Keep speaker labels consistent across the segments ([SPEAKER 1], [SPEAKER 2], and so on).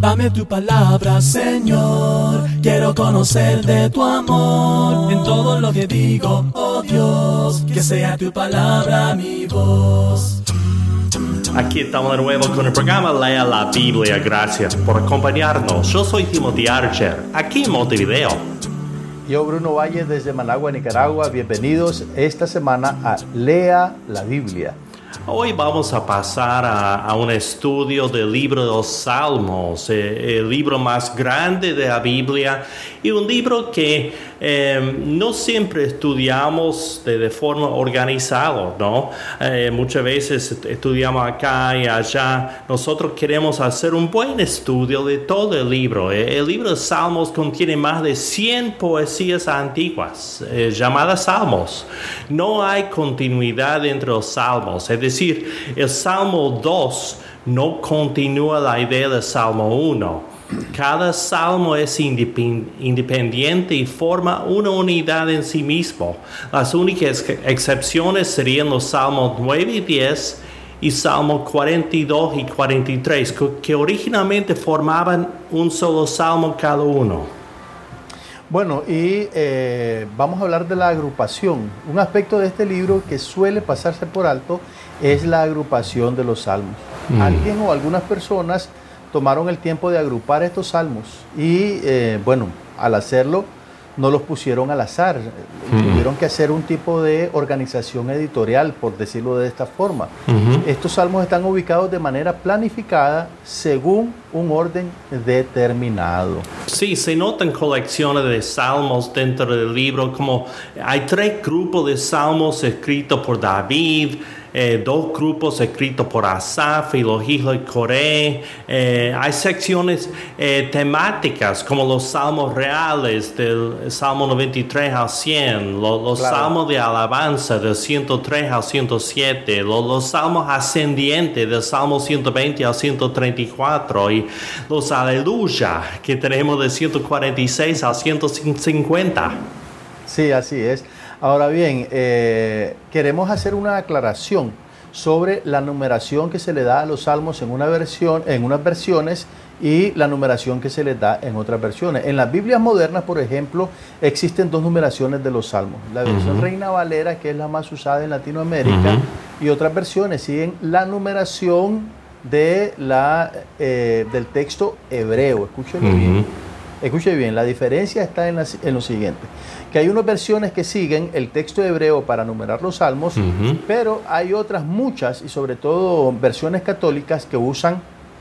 [SPEAKER 1] Dame tu palabra, Señor. Quiero conocer de tu amor en todo lo que digo, oh Dios. Que sea tu palabra mi voz.
[SPEAKER 2] Aquí estamos de nuevo con el programa Lea la Biblia. Gracias por acompañarnos. Yo soy Timothy Archer, aquí en Montevideo.
[SPEAKER 3] Yo, Bruno Valle, desde Managua, Nicaragua. Bienvenidos esta semana a Lea la Biblia.
[SPEAKER 2] Hoy vamos a pasar a un estudio del libro de los Salmos, el libro más grande de la Biblia y un libro que no siempre estudiamos de forma organizada, ¿no? Muchas veces estudiamos acá y allá. Nosotros queremos hacer un buen estudio de todo el libro. El libro de Salmos contiene más de 100 poesías antiguas llamadas Salmos. No hay continuidad entre los Salmos, es decir, el Salmo 2 no continúa la idea del Salmo 1. Cada salmo es independiente y forma una unidad en sí mismo. Las únicas excepciones serían los Salmos 9 y 10 y Salmos 42 y 43, que originalmente formaban un solo salmo cada uno.
[SPEAKER 3] Bueno, y vamos a hablar de la agrupación. Un aspecto de este libro que suele pasarse por alto es la agrupación de los salmos. Alguien o algunas personas tomaron el tiempo de agrupar estos salmos y, al hacerlo no los pusieron al azar. Tuvieron que hacer un tipo de organización editorial, por decirlo de esta forma. Estos salmos están ubicados de manera planificada según un orden determinado.
[SPEAKER 2] Sí, se notan colecciones de salmos dentro del libro, como hay 3 grupos de salmos escritos por David, 2 grupos escritos por Asaf y los hijos de Coré. Hay secciones temáticas como los salmos reales del Salmo 93 al 100, los
[SPEAKER 3] Claro.
[SPEAKER 2] salmos de alabanza del 103 al 107, los salmos ascendientes del Salmo 120 al 134 y los aleluya que tenemos del 146 al 150.
[SPEAKER 3] Sí, así es. Ahora bien, queremos hacer una aclaración sobre la numeración que se le da a los salmos en unas versiones y la numeración que se les da en otras versiones. En las Biblias modernas, por ejemplo, existen 2 numeraciones de los salmos. La versión Reina Valera, que es la más usada en Latinoamérica, y otras versiones siguen la numeración de del texto hebreo. Escuche bien, la diferencia está en lo siguiente, que hay unas versiones que siguen el texto hebreo para numerar los salmos, pero hay otras muchas, y sobre todo versiones católicas, que usan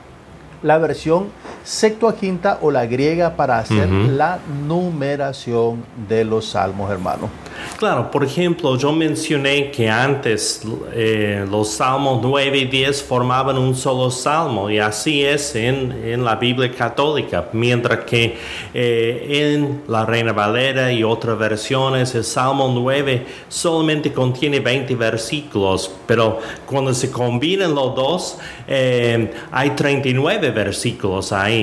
[SPEAKER 3] la versión Septuaginta o la griega para hacer la numeración de los salmos, hermano.
[SPEAKER 2] Claro, por ejemplo, yo mencioné que antes los salmos 9 y 10 formaban un solo salmo, y así es en la Biblia católica, mientras que en la Reina Valera y otras versiones el Salmo 9 solamente contiene 20 versículos, pero cuando se combinan los dos hay 39 versículos ahí.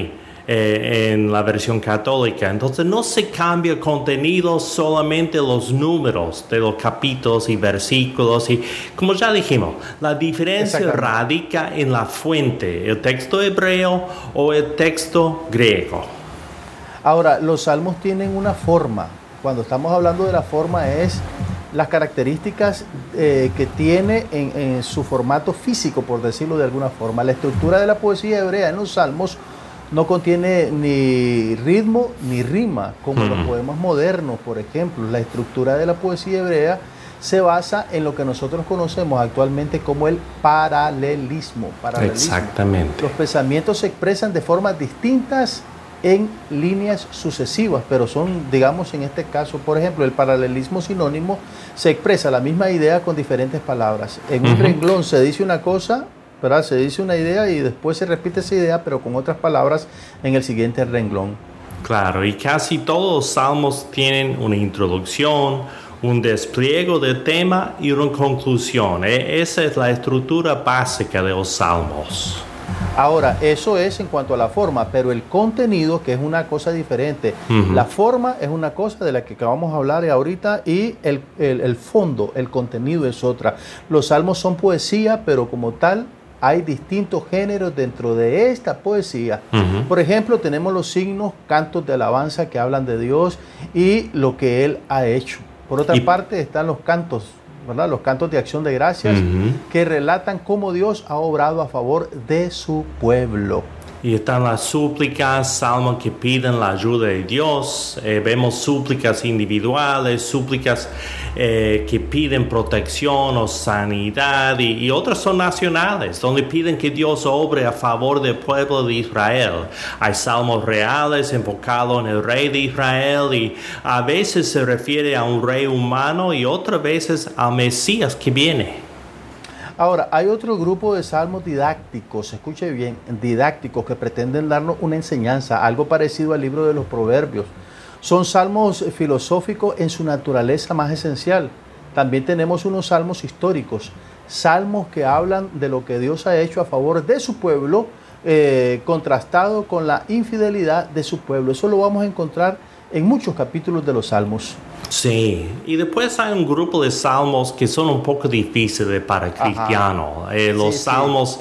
[SPEAKER 2] En la versión católica. Entonces no se cambia el contenido, solamente los números de los capítulos y versículos, y como ya dijimos, la diferencia radica en la fuente, el texto hebreo o el texto griego.
[SPEAKER 3] Ahora, los salmos tienen una forma. Cuando estamos hablando de la forma, es las características que tiene en su formato físico, por decirlo de alguna forma. La estructura de la poesía hebrea en los salmos no contiene ni ritmo ni rima, como los poemas modernos, por ejemplo. La estructura de la poesía hebrea se basa en lo que nosotros conocemos actualmente como el paralelismo.
[SPEAKER 2] Exactamente.
[SPEAKER 3] Los pensamientos se expresan de formas distintas en líneas sucesivas, pero son, digamos, en este caso, por ejemplo, el paralelismo sinónimo se expresa la misma idea con diferentes palabras. En un renglón se dice una cosa, ¿verdad? Se dice una idea y después se repite esa idea, pero con otras palabras en el siguiente renglón.
[SPEAKER 2] Claro, y casi todos los salmos tienen una introducción, un despliegue de tema y una conclusión. Esa es la estructura básica de los salmos.
[SPEAKER 3] Ahora, eso es en cuanto a la forma, pero el contenido, que es una cosa diferente. La forma es una cosa de la que acabamos de hablar ahorita, y el fondo, el contenido es otra. Los salmos son poesía, pero como tal hay distintos géneros dentro de esta poesía. Por ejemplo, tenemos los signos, cantos de alabanza que hablan de Dios y lo que Él ha hecho. Por otra parte están los cantos, ¿verdad? Los cantos de acción de gracias que relatan cómo Dios ha obrado a favor de su pueblo.
[SPEAKER 2] Y están las súplicas, salmos que piden la ayuda de Dios. Vemos súplicas individuales, súplicas que piden protección o sanidad, y otras son nacionales, donde piden que Dios obre a favor del pueblo de Israel. Hay salmos reales enfocados en el rey de Israel, y a veces se refiere a un rey humano y otras veces al Mesías que viene.
[SPEAKER 3] Ahora, hay otro grupo de salmos didácticos, escuche bien, didácticos, que pretenden darnos una enseñanza, algo parecido al libro de los Proverbios. Son salmos filosóficos en su naturaleza más esencial. También tenemos unos salmos históricos, salmos que hablan de lo que Dios ha hecho a favor de su pueblo, contrastado con la infidelidad de su pueblo. Eso lo vamos a encontrar en muchos capítulos de los salmos.
[SPEAKER 2] Sí, y después hay un grupo de salmos que son un poco difíciles para el cristiano, los salmos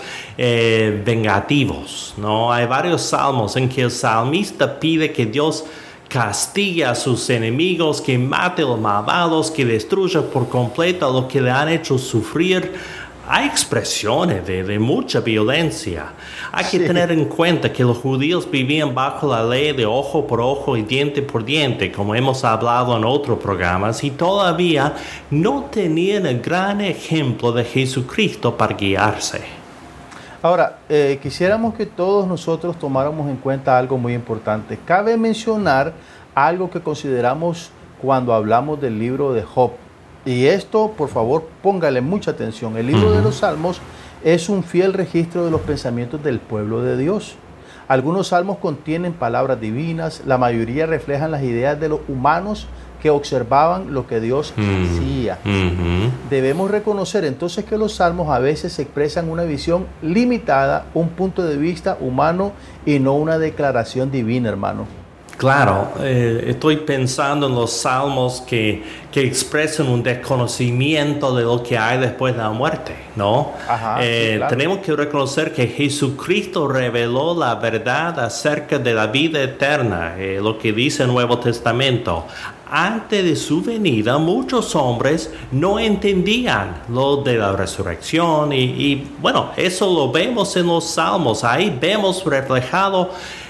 [SPEAKER 2] vengativos, ¿no? Hay varios salmos en que el salmista pide que Dios castigue a sus enemigos, que mate a los malvados, que destruya por completo a los que le han hecho sufrir. Hay expresiones de mucha violencia. Hay que tener en cuenta que los judíos vivían bajo la ley de ojo por ojo y diente por diente, como hemos hablado en otros programas, y todavía no tenían el gran ejemplo de Jesucristo para guiarse.
[SPEAKER 3] Ahora, quisiéramos que todos nosotros tomáramos en cuenta algo muy importante. Cabe mencionar algo que consideramos cuando hablamos del libro de Job. Y esto, por favor, póngale mucha atención. El libro de los Salmos es un fiel registro de los pensamientos del pueblo de Dios. Algunos salmos contienen palabras divinas, la mayoría reflejan las ideas de los humanos que observaban lo que Dios hacía. Debemos reconocer entonces que los salmos a veces expresan una visión limitada, un punto de vista humano y no una declaración divina, hermano.
[SPEAKER 2] Claro, estoy pensando en los salmos que expresan un desconocimiento de lo que hay después de la muerte, ¿no? Sí, claro. Tenemos que reconocer que Jesucristo reveló la verdad acerca de la vida eterna, lo que dice el Nuevo Testamento. Antes de su venida, muchos hombres no entendían lo de la resurrección y bueno, eso lo vemos en los salmos. Ahí vemos reflejada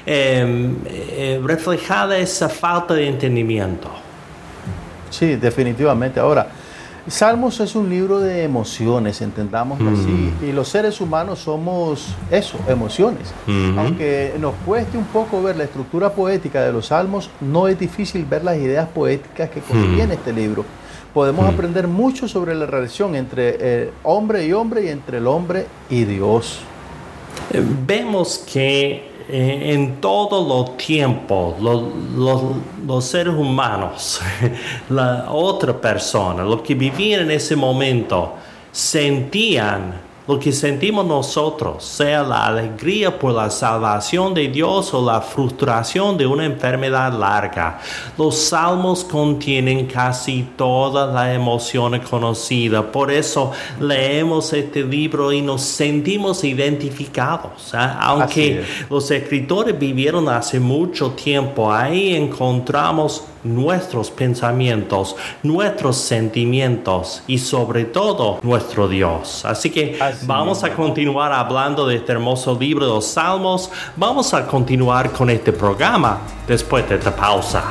[SPEAKER 2] esa falta de entendimiento.
[SPEAKER 3] Sí, definitivamente. Ahora, Salmos es un libro de emociones, entendamos así, y los seres humanos somos eso, emociones. Aunque nos cueste un poco ver la estructura poética de los Salmos, no es difícil ver las ideas poéticas que contiene este libro. Podemos aprender mucho sobre la relación entre hombre y entre el hombre y Dios.
[SPEAKER 2] Vemos que en todos los tiempos, los seres humanos, la otra persona, los que vivían en ese momento, sentían lo que sentimos nosotros, sea la alegría por la salvación de Dios o la frustración de una enfermedad larga. Los salmos contienen casi todas las emociones conocidas. Por eso leemos este libro y nos sentimos identificados. Aunque los escritores vivieron hace mucho tiempo, ahí encontramos nuestros pensamientos, nuestros sentimientos y sobre todo nuestro Dios. Así que vamos a continuar hablando de este hermoso libro de los Salmos. Vamos a continuar con este programa después de esta pausa.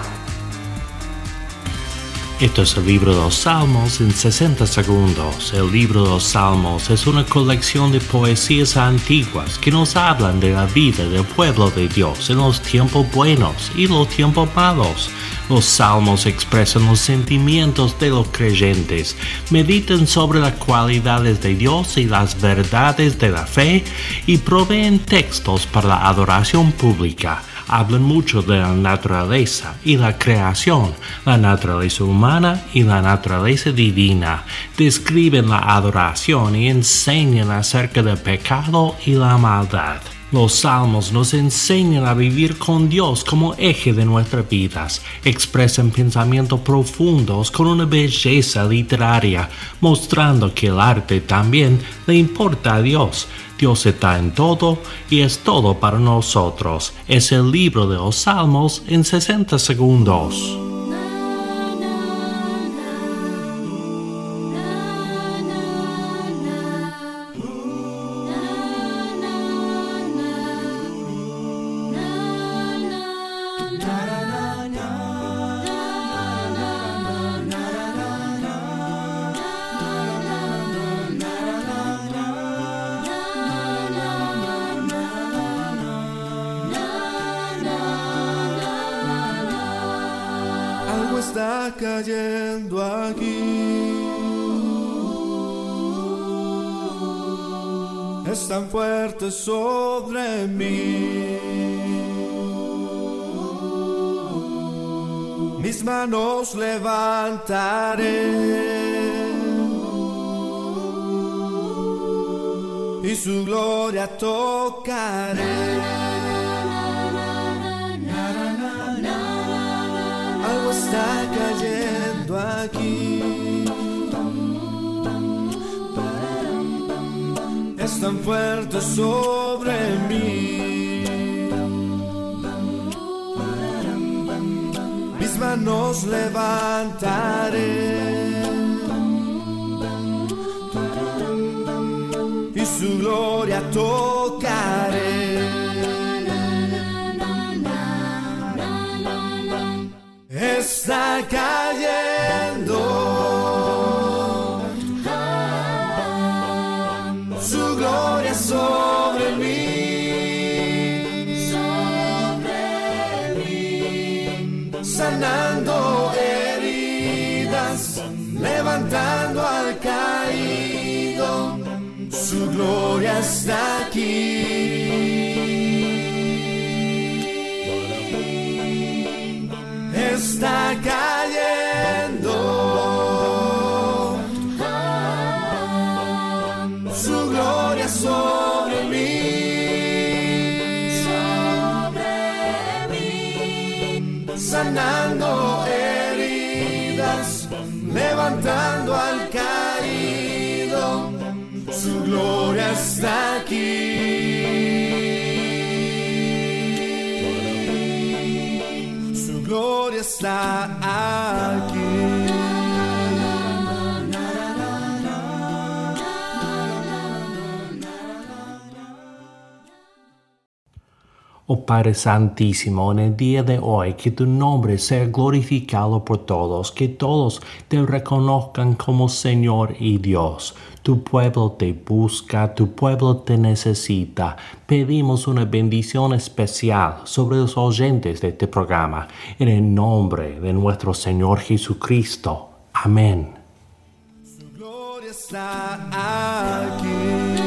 [SPEAKER 2] Esto es el libro de los Salmos en 60 segundos. El libro de los Salmos es una colección de poesías antiguas que nos hablan de la vida del pueblo de Dios en los tiempos buenos y los tiempos malos. Los salmos expresan los sentimientos de los creyentes, meditan sobre las cualidades de Dios y las verdades de la fe y proveen textos para la adoración pública. Hablan mucho de la naturaleza y la creación, la naturaleza humana y la naturaleza divina. Describen la adoración y enseñan acerca del pecado y la maldad. Los salmos nos enseñan a vivir con Dios como eje de nuestras vidas. Expresan pensamientos profundos con una belleza literaria, mostrando que el arte también le importa a Dios. Dios está en todo y es todo para nosotros. Es el libro de los Salmos en 60 segundos.
[SPEAKER 4] Está cayendo aquí, es tan fuerte sobre mí. Mis manos levantaré y su gloria tocaré. Algo está cayendo aquí, es tan fuerte sobre mí. Mis manos levantaré y su gloria tocaré. Está cayendo su gloria sobre mí, sanando heridas, levantando al caído. Su gloria está aquí. Está cayendo su gloria sobre mí, sanando heridas, levantando al caído. Su gloria está aquí. Su gloria está aquí.
[SPEAKER 2] Oh Padre Santísimo, en el día de hoy, que tu nombre sea glorificado por todos, que todos te reconozcan como Señor y Dios. Tu pueblo te busca, tu pueblo te necesita. Pedimos una bendición especial sobre los oyentes de este programa, en el nombre de nuestro Señor Jesucristo. Amén.
[SPEAKER 4] Su gloria está aquí.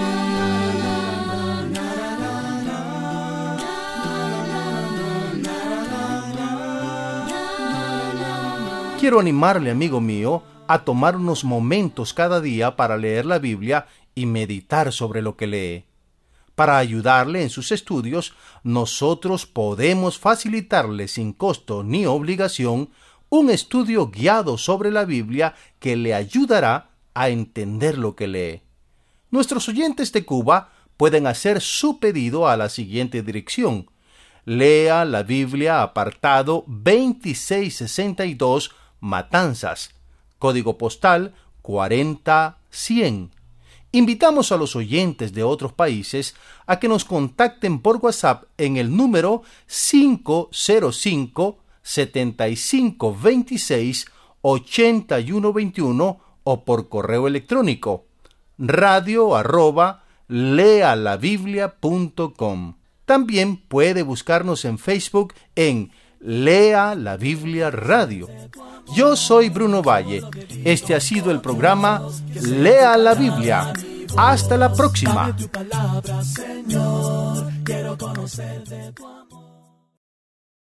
[SPEAKER 3] Quiero animarle, amigo mío, a tomar unos momentos cada día para leer la Biblia y meditar sobre lo que lee. Para ayudarle en sus estudios, nosotros podemos facilitarle sin costo ni obligación un estudio guiado sobre la Biblia que le ayudará a entender lo que lee. Nuestros oyentes de Cuba pueden hacer su pedido a la siguiente dirección: Lea la Biblia, apartado 2662, Matanzas, código postal 40100. Invitamos a los oyentes de otros países a que nos contacten por WhatsApp en el número 505-7526-8121 o por correo electrónico radio@lealabiblia.com. También puede buscarnos en Facebook en Lea la Biblia Radio. Yo soy Bruno Valle. Este ha sido el programa Lea la Biblia. Hasta la próxima.
[SPEAKER 1] Tu palabra, Señor, quiero conocer de tu amor.